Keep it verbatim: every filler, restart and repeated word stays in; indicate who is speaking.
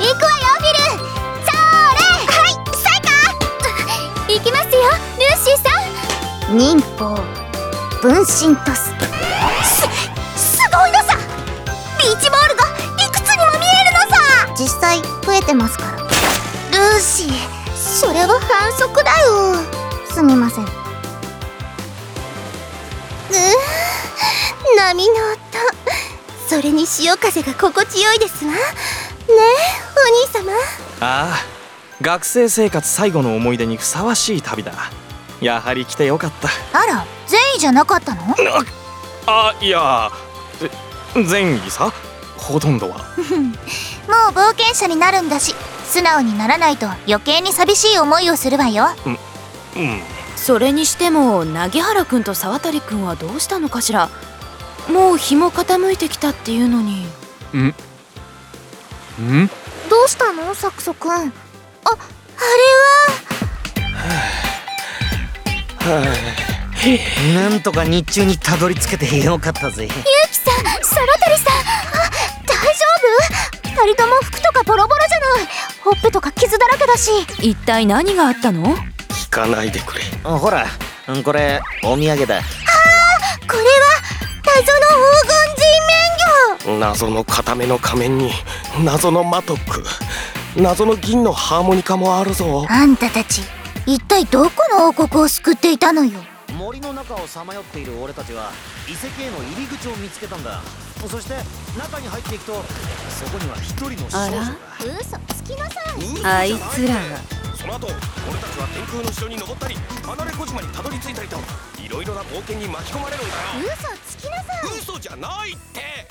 Speaker 1: 行くわよフィル。そーれ。はいサイカ。行きますよルーシーさん。忍法分身トス。す、すごいのさ。ビーチボールがいくつにも見えるのさ。実際増えてますから。ルーシー、それは反則だよ。すみません。うー、波の音、それに潮風が心地よいですわ。ねえお兄様。
Speaker 2: ああ、学生生活最後の思い出にふさわしい旅だ。やはり来てよかった。
Speaker 1: あら、善意じゃなかったの？
Speaker 2: あ、いや、善意さ、ほとんどは。も
Speaker 1: う冒険者になるんだし、素直にならないと余計に寂しい思いをするわよ。
Speaker 2: うん、うん。
Speaker 3: それにしても凪原くんと沢渡くんはどうしたのかしら。もう日も傾いてきたっていうのに。
Speaker 2: んん
Speaker 1: どうしたのサクソくん。あ、あれ
Speaker 4: はなんとか日中にたどり着けてよかったぜ。
Speaker 1: ゆうきさん、沢渡さん、あ、大丈夫？二人とも服とかボロボロじゃない。ほっぺとか傷だらけだし。
Speaker 3: 一体何があったの？
Speaker 2: 聞かないでくれ。
Speaker 4: ほら、これお土産だ。
Speaker 1: ああ、これは謎の黄金人面魚。
Speaker 2: 謎の固めの仮面に謎のマトック、謎の銀のハーモニカもあるぞ。
Speaker 1: あんたたち一体どこの王国を救っていたのよ。
Speaker 4: 森の中をさまよっている俺たちは遺跡への入り口を見つけたんだ。そして中に入っていくと、そこには一人の少女が。
Speaker 1: 嘘つきなさい。
Speaker 3: あいつらが。
Speaker 2: その後俺たちは天空の城に登ったり離れ小島にたどり着いたりと、いろいろな冒険に巻き込まれるんだよ。
Speaker 1: 嘘つきなさい。
Speaker 2: 嘘じゃないって。